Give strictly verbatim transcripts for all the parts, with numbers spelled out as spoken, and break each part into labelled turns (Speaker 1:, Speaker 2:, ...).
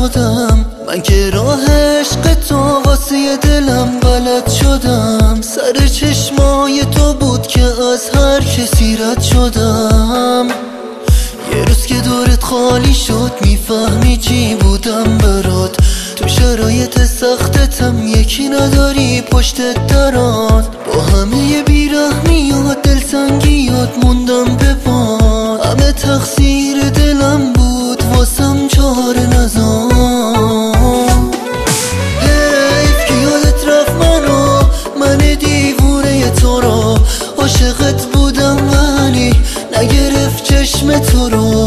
Speaker 1: شدم، من که راه عشق تو واسه دلم بلد شدم. سر چشمای تو بود که از هر کسی رد شدم. یه روز که دورت خالی شد میفهمی چی بودم برات. تو شرایط سختتم یکی نداری پشتت درات. با همه بیرحمیات دلتنگیات موندم به پات. همه تقصیر دلم بود واسم چاره نزام. حیف که یادت رفت منو، من دیوونه تو رو. عاشقت بودم ولی نگرفت چشم تو رو.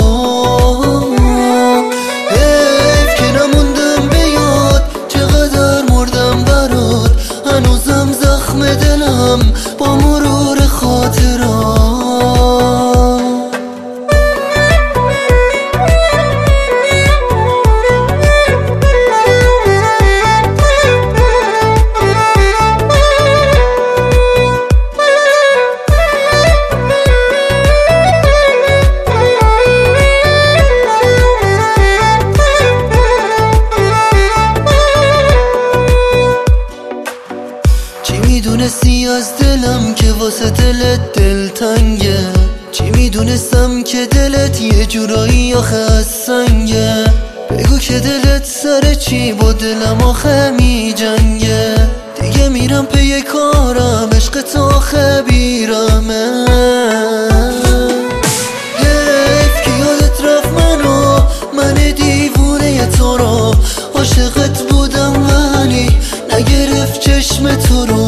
Speaker 1: حیف که نموندم به یاد چقدر مردم برات. هنوزم زخم دلم با مرور خاطرات. میدونستی از دلم که واسه دلت دلتنگه. چی میدونستم که دلت یه جورایی آخه از سنگه. بگو که دلت سر چی با دلم آخه می جنگه. دیگه میرم پی کارم عشق تو آخه بیرمه. حیف که یادت رفت منو، من دیوونه تو رو. عاشقت بودم ولی نگرفت چشم تو رو.